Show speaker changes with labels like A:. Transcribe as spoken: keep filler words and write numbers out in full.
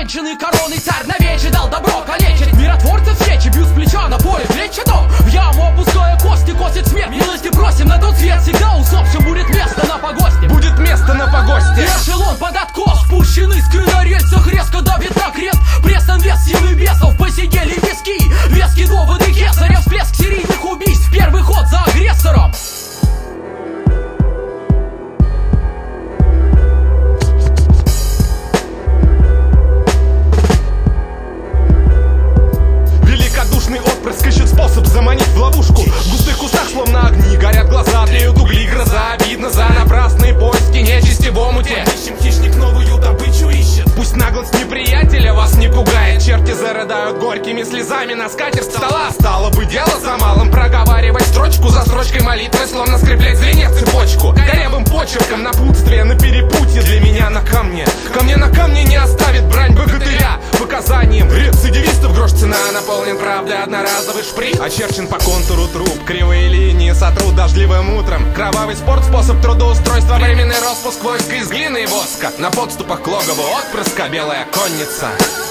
A: конченый короной царь навече дал добро калечит миротворцев свечи, бьют с плеча на поле клетчатом. В яму опуская кости, косит смерть. Милости просим на тот свет, всегда усопшим будет место на погосте.
B: Будет место на погосте.
A: Эшелон под откос, спущены скры на рельсах, резко давит на крест. Прессом вес силы бесов, посидели виски. Вески доводы кесаря, всплеск серийных убийств. Первый ход за агрессором.
B: Отпрыск ищет способ заманить в ловушку. В густых кустах словно огни горят глаза, тлеют угли, гроза. Обидно за напрасные поиски нечисти в омуте.
C: Ищем, хищник новую добычу ищет.
B: Пусть наглость неприятеля вас не пугает. Черти зарыдают горькими слезами на скатерть стола. Стало бы дело за малым проговаривать строчку за строчкой молитвы, словно скреплять звенья цепочку. Корявым почерком напутствие на перепутье для меня на камне. Ко мне на камне не оставит брань богатыря. Показанием рецидивистов грош цена, наполнен правдой одноразовый шприц. Очерчен по контуру труб, кривые линии сотрут дождливым утром. Кровавый спорт, способ трудоустройства, временный распуск войска из глины и воска. На подступах к логову отпрыска белая конница.